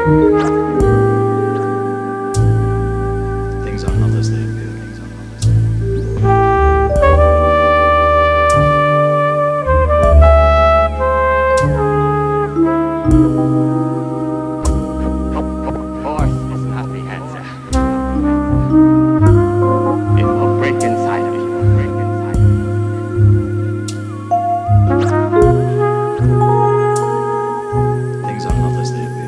Things are not as they appear. Force is not the answer. It will break inside of you. Things are not as they appear.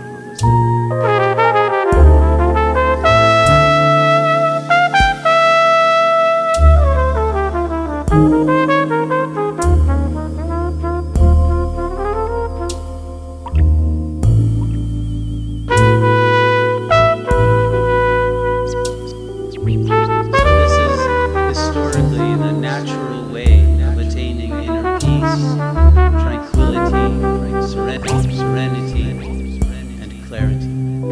Serenity, and clarity.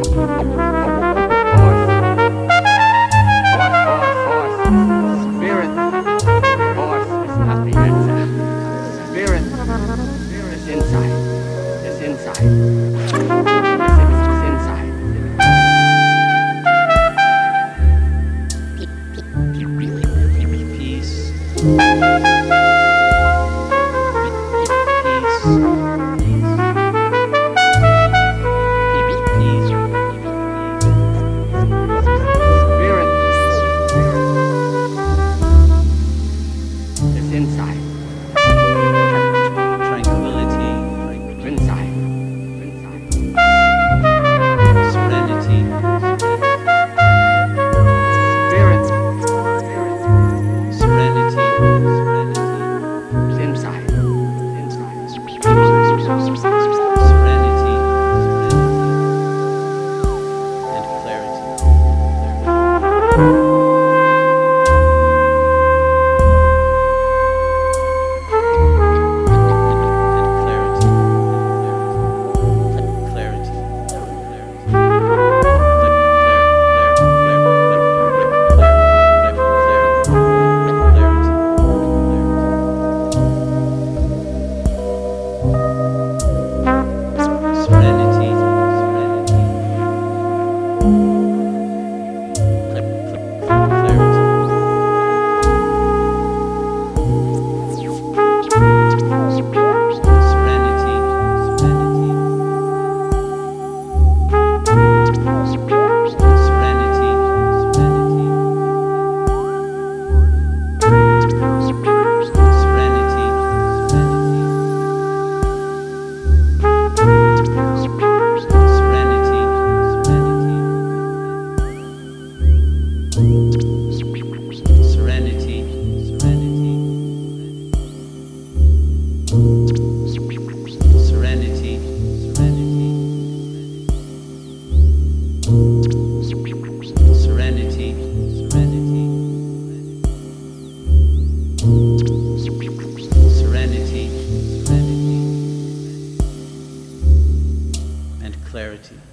Spirit. Force is not the answer. Spirit is inside. It's inside. It's inside. Peace. Inside. Tranquility. Inside. Serenity. Spirit. Serenity. Inside. Serenity. And clarity. Clarity.